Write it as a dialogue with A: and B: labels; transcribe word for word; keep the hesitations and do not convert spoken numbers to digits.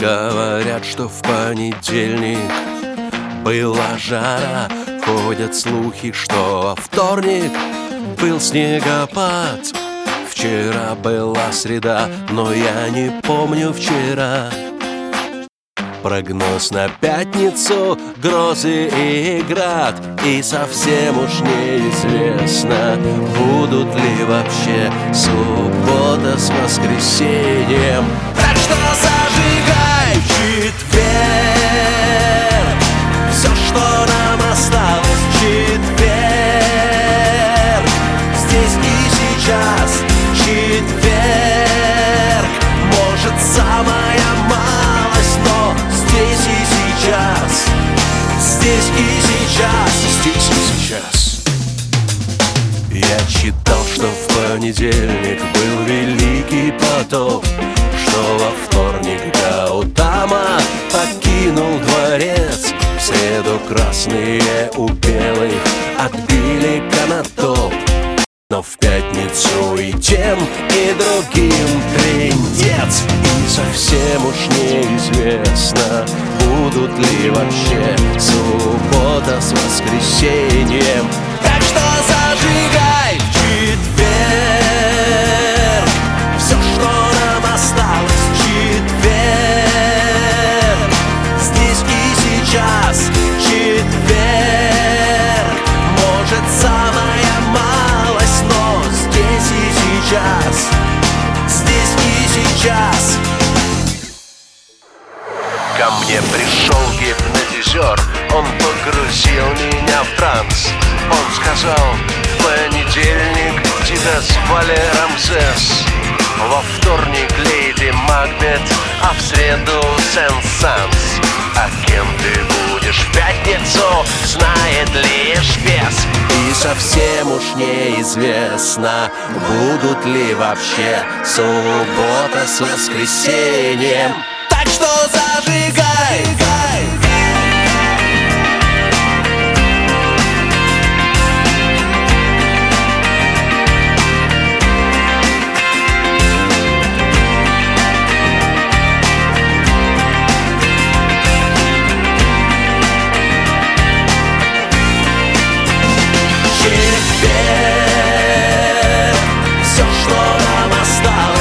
A: Говорят, что в понедельник была жара. Ходят слухи, что во вторник был снегопад. Вчера была среда, но я не помню вчера. Прогноз на пятницу, грозы и град. И совсем уж неизвестно, будут ли вообще суббота с воскресеньем. Так что зажигай в четверг все, что нам осталось в четверг. Здесь и сейчас четверг. Может, самая малость, но здесь и сейчас. Здесь и сейчас. Здесь и сейчас. Я читал, что в понедельник был великий потоп, что во вторник Гаутама покинул дворец. В среду красные у белых отбили канатоп. Но в пятницу и тем, и другим трындец. И совсем уж неизвестно, будут ли вообще суббота с воскресеньем. Так что зажигай в четверг все, что нам осталось в четверг. Здесь и сейчас четверг. Может, самая малость, но здесь и сейчас. Здесь и сейчас. Ко мне пришел гипнотизер, он погрузил меня в транс. Он сказал: в понедельник тебя звали Рамзес, во вторник Леди Макбет, а в среду Сен-Санс. А кем ты будешь в пятницу, знает лишь бес. И совсем уж неизвестно, будут ли вообще суббота с воскресеньем. Так что зажигай! Все, что нам осталось.